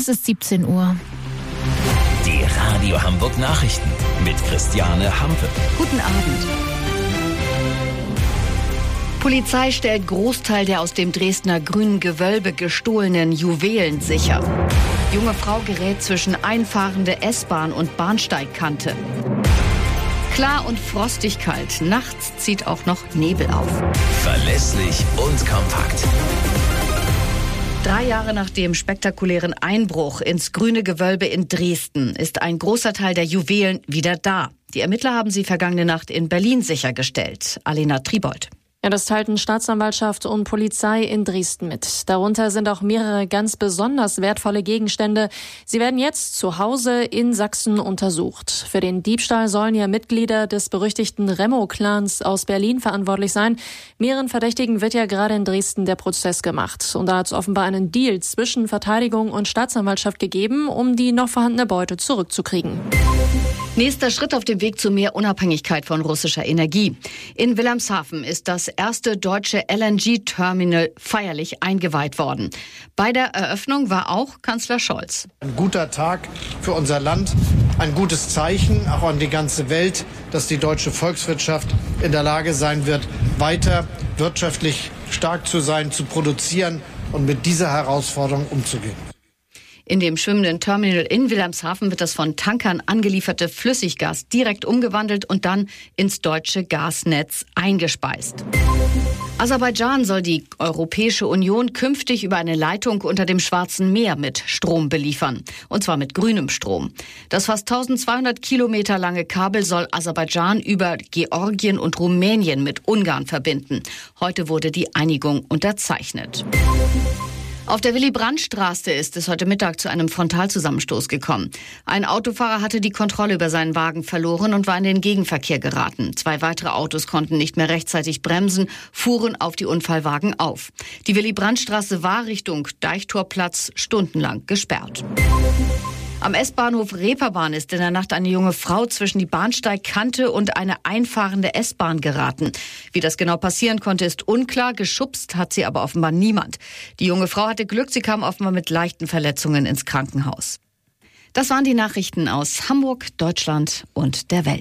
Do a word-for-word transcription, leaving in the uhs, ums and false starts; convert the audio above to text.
Es ist siebzehn Uhr. Die Radio Hamburg Nachrichten mit Christiane Hampe. Guten Abend. Polizei stellt Großteil der aus dem Dresdner Grünen Gewölbe gestohlenen Juwelen sicher. Junge Frau gerät zwischen einfahrende S-Bahn und Bahnsteigkante. Klar und frostig kalt. Nachts zieht auch noch Nebel auf. Verlässlich und kompakt. Drei Jahre nach dem spektakulären Einbruch ins Grüne Gewölbe in Dresden ist ein großer Teil der Juwelen wieder da. Die Ermittler haben sie vergangene Nacht in Berlin sichergestellt. Alena Tribold. Ja, das teilten Staatsanwaltschaft und Polizei in Dresden mit. Darunter sind auch mehrere ganz besonders wertvolle Gegenstände. Sie werden jetzt zu Hause in Sachsen untersucht. Für den Diebstahl sollen ja Mitglieder des berüchtigten Remo-Clans aus Berlin verantwortlich sein. Mehreren Verdächtigen wird ja gerade in Dresden der Prozess gemacht. Und da hat es offenbar einen Deal zwischen Verteidigung und Staatsanwaltschaft gegeben, um die noch vorhandene Beute zurückzukriegen. Nächster Schritt auf dem Weg zu mehr Unabhängigkeit von russischer Energie. In Wilhelmshaven ist das erste deutsche L N G-Terminal feierlich eingeweiht worden. Bei der Eröffnung war auch Kanzler Scholz. Ein guter Tag für unser Land, ein gutes Zeichen auch an die ganze Welt, dass die deutsche Volkswirtschaft in der Lage sein wird, weiter wirtschaftlich stark zu sein, zu produzieren und mit dieser Herausforderung umzugehen. In dem schwimmenden Terminal in Wilhelmshaven wird das von Tankern angelieferte Flüssiggas direkt umgewandelt und dann ins deutsche Gasnetz eingespeist. Aserbaidschan soll die Europäische Union künftig über eine Leitung unter dem Schwarzen Meer mit Strom beliefern. Und zwar mit grünem Strom. Das fast eintausendzweihundert Kilometer lange Kabel soll Aserbaidschan über Georgien und Rumänien mit Ungarn verbinden. Heute wurde die Einigung unterzeichnet. Auf der Willy-Brandt-Straße ist es heute Mittag zu einem Frontalzusammenstoß gekommen. Ein Autofahrer hatte die Kontrolle über seinen Wagen verloren und war in den Gegenverkehr geraten. Zwei weitere Autos konnten nicht mehr rechtzeitig bremsen, fuhren auf die Unfallwagen auf. Die Willy-Brandt-Straße war Richtung Deichtorplatz stundenlang gesperrt. Am S-Bahnhof Reeperbahn ist in der Nacht eine junge Frau zwischen die Bahnsteigkante und eine einfahrende S-Bahn geraten. Wie das genau passieren konnte, ist unklar. Geschubst hat sie aber offenbar niemand. Die junge Frau hatte Glück, sie kam offenbar mit leichten Verletzungen ins Krankenhaus. Das waren die Nachrichten aus Hamburg, Deutschland und der Welt.